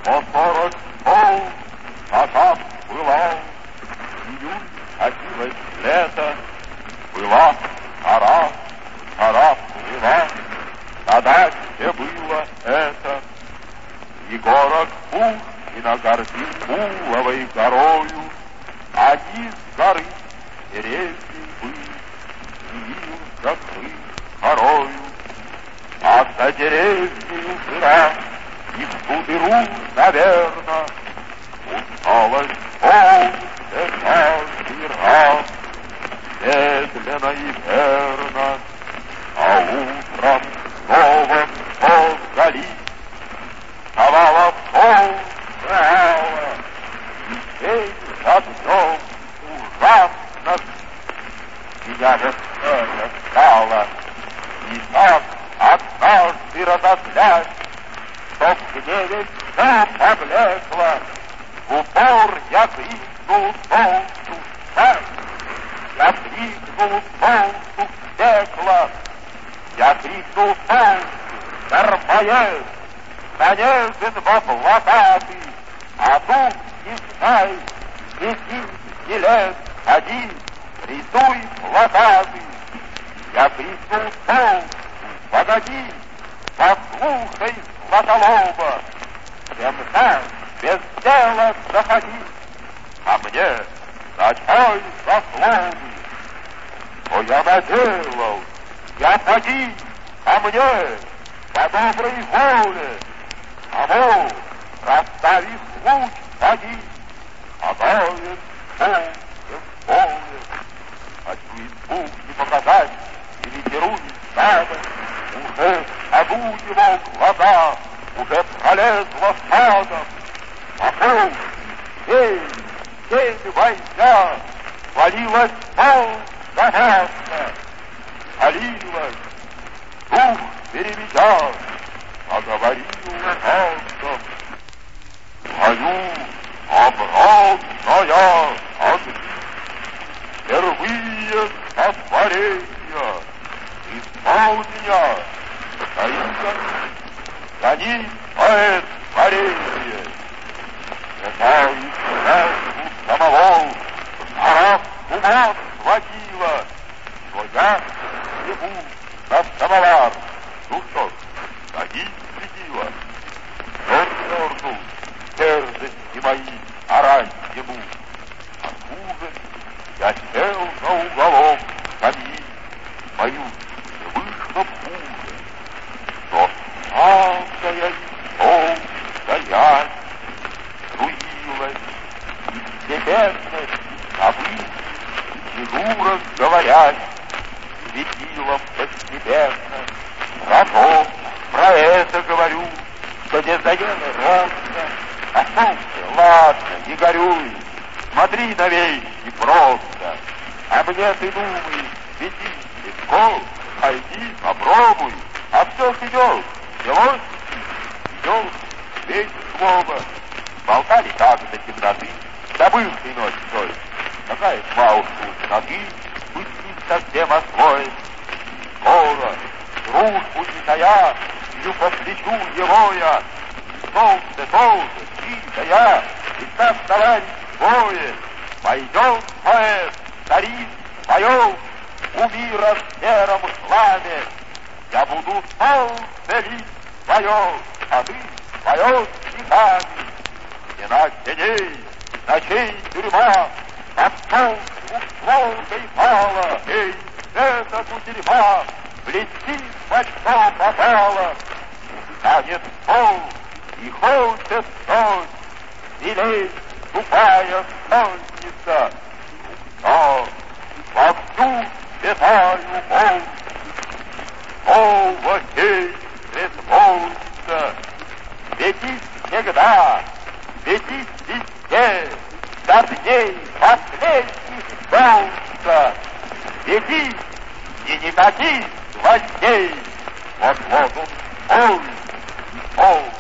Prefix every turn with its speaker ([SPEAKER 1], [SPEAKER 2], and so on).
[SPEAKER 1] по 40 пол, назад была. Июль, катилось лето, была пора, пора плыла. На даче было это. И город Пушкина гордил Пуловой горою, а низ горы деревьев был, явился крым порою. А за деревнею жира, и в ту дыру, наверно, усталость полнится каждый раз, медленно и верно, а утром снова вдали вставала полная, и день за днем ужасно меня же это стало, и так однажды разозлясь, что в гневе все поблекло, в упор я крикнул солнцу «Смерть!» Я крикнул солнцу «Пекло!» Я крикнул солнцу «Дармоед!» Нанежен в облакаты, а тут не знай, лети скелет один, рисуй плакаты. Я крикнул солнцу «Погоди!» Послушай, Златолоба, темна, без дела заходи, а мне началь заслуги. Что я наделал, я поди, а мне по доброй воле, кому, расставив луч, поди, гадает поле в поле. Хочу испуг не показать, или беру не надо, уже аду его глаза, уже пролезла садом. Вокруг тень война, валилась ползаятно, валилась, дух переведя, заговорил ужасно. Твою обратная огни, впервые сотворения, исполнения, гони поэт творение. Святая жертву самого жара с ума схватила, но я ему на самовар. Ну что ж, гони светила. Чернорну дерзости мои орать ему. Откуда я сел на уголок скамьи, мою не вышло хуже. Но самая стоять руилась, и степенность обычай, фигура говорят, светилом постепенно. Потом про это говорю, что не заело ровно, а солнце, ладно, не горюй, смотри на вещи просто, а мне ты думай, свети легко, пойди, попробуй, а все идет, делось, идет, весь слово, болтали так до темноты, до бывшей ночи только, какая тьма тут ноги, быть не совсем освоить, скоро, дружбу не тая, бью по плечу его я, солнце тоже, чьи-то я, и так товарищ воин, пойдет поэт, царит, поет, у мира в сером славе, я буду солнце лить свое, а ты поет стихами. Стена теней, ночей тюрьма, под солнцем волкой пала, эй, эта кутерьма, блестит, во что попало, станет пол, и хочет ночь, силей тупая солнца, но вовсю светаю мол, овощей светлоутся, светить всегда, светить везде, до дней последних солнца, светить и никаких гвоздей. Вот он, ой, ой.